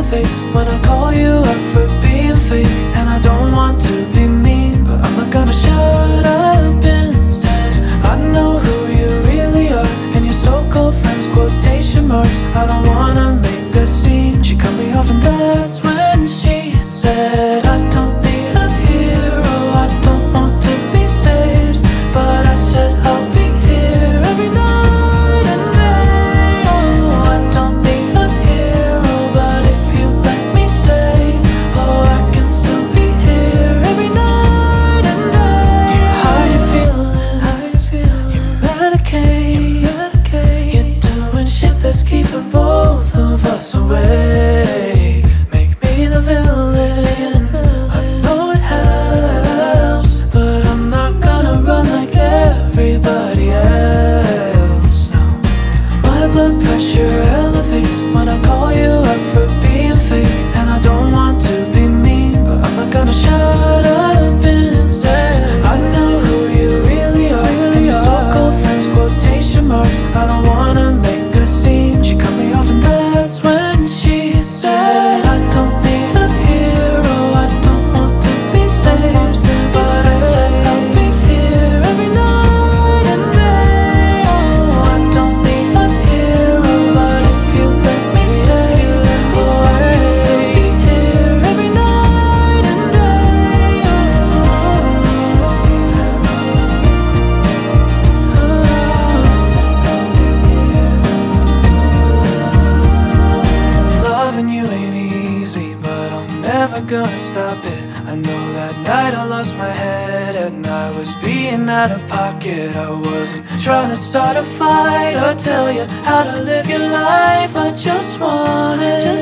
elevates when I call you out for being fake. And I don't want to be mean, but I'm not gonna shut up instead. I know who you really are, and your so-called friends quotation marks. I don't wanna make a scene. She cut me off and that's when she said, I don't need a hero, I don't want to be saved, but I said I'll be here every night and day. Oh, I don't need a hero, but if you let me stay, oh, I can still be here every night and day. You hide your feelings, you medicate, you're doing shit that's keeping both of us away. Make me the villain, I know it helps, but I'm not gonna run like everybody else. No. My blood pressure elevates when I call you out for being fake. And I don't want to be mean, but I'm not gonna shut up instead. I know who you really are, and your so-called friends quotation marks. I don't wanna make a scene. She cut me off and that's when she said, I don't need a hero, I don't want to be saved, but I said I'll be here every night and day. Oh, I don't need a hero, but if you let me stay, oh, I can still be here every night and day. Loving you ain't easy, but I'm never gonna stop it. I know that night I lost my head and I was being out of pocket. I wasn't trying to start a fight or tell you how to live your life. I just wanted